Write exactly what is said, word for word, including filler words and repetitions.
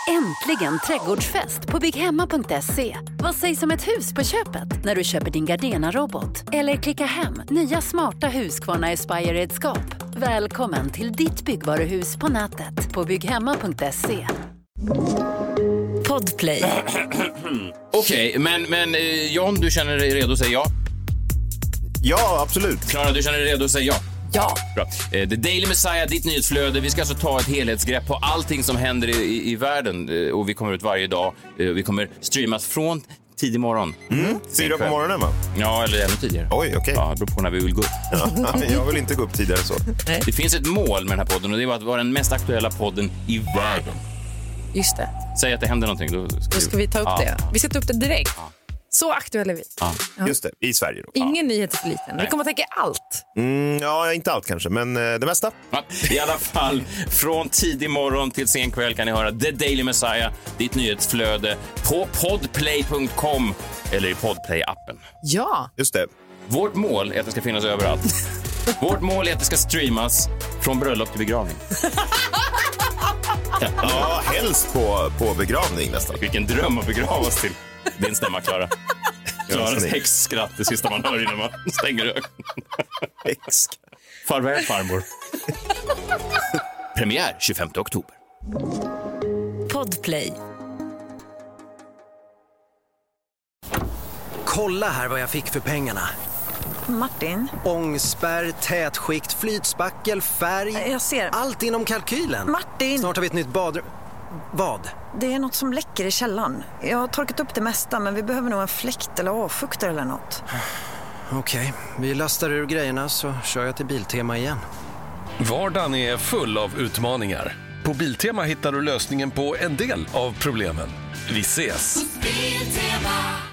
Äntligen trädgårdsfest på bygghemma punkt se. Vad sägs om ett hus på köpet när du köper din Gardena-robot? Eller klicka hem nya smarta Husqvarna Aspire-redskap. Välkommen till ditt byggvaruhus på nätet på bygghemma punkt se. Podplay. Okej, okay, men, men John, du känner dig redo att säga ja? Ja, absolut. Klara, du känner dig redo att säga ja? Ja. Bra. The Daily Messiah, ditt nyhetsflöde. Vi ska alltså ta ett helhetsgrepp på allting som händer i, i, i världen. Och vi kommer ut varje dag. Vi kommer streamas från tidig morgon. Mm. Fyra på morgonen, va? Ja, eller ännu tidigare. Oj, okej. Okay. Ja, det beror på när vi vill gå upp. Ja, jag vill inte gå upp tidigare så. Nej. Det finns ett mål med den här podden och det var att vara den mest aktuella podden i världen. Just det. Säg att det händer någonting. Då ska, då ska vi ta upp ja. det. Vi ska ta upp det direkt. Ja. Så aktuella är vi. Ja. Ja. Just det, i Sverige då. Ingen ja. nyhet är för liten. Vi kommer att täcka allt. Mm, ja, inte allt kanske, men eh, det mesta. Ja, i alla fall, från tidig morgon till sen kväll kan ni höra The Daily Messiah, ditt nyhetsflöde, på podplay punkt com eller i Podplay-appen. Ja. Just det. Vårt mål är att det ska finnas överallt. Vårt mål är att det ska streamas från bröllop till begravning. Ja, helst på, på begravning nästan. Vilken dröm att begravas till. Din stämma, Klara. Klaras häxskratt, det sista man hör innan man stänger ögonen. Häxskratt. Farväl, farmor. Premiär tjugofemte oktober. Podplay. Kolla här vad jag fick för pengarna. Martin. Ångspärr, tätskikt, flytspackel, färg. Jag ser. Allt inom kalkylen. Martin. Snart har vi ett nytt badrum. Vad? Det är något som läcker i källaren. Jag har torkat upp det mesta, men vi behöver nog en fläkt eller avfuktare eller något. Okej, okay. Vi lastar ur grejerna så kör jag till Biltema igen. Vardagen är full av utmaningar. På Biltema hittar du lösningen på en del av problemen. Vi ses! Biltema.